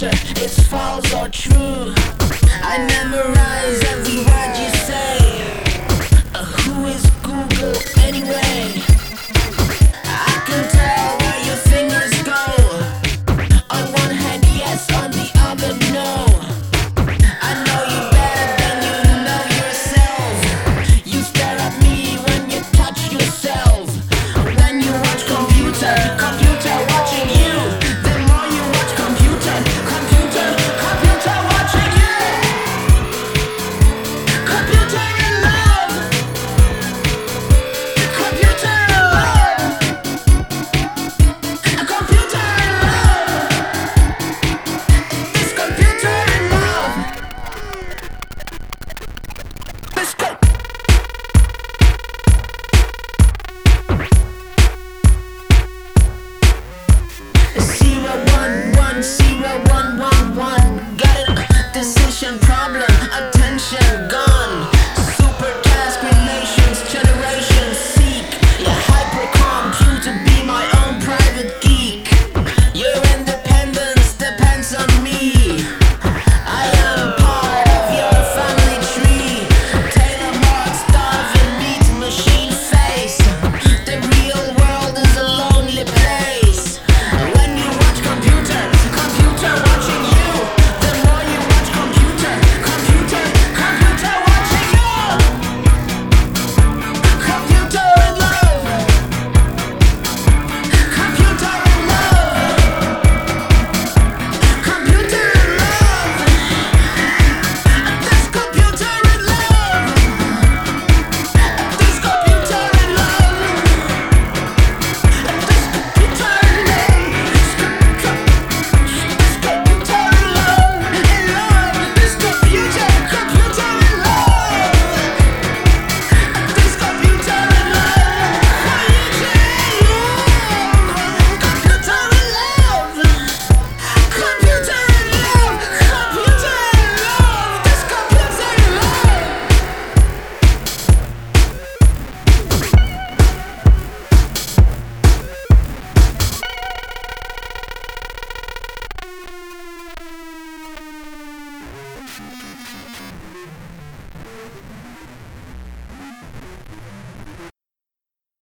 answer, it's false or true. I memorize every word you say. Who is Google anyway? I can tell where your fingers go. On one hand yes, on the other no. I know you better than you know yourself. You stare at me when you touch yourself. When you watch computer watching you. The more you watch computer watching you. Computer in love. Computer in love. Computer in love. This computer in love. Let's go. 0110111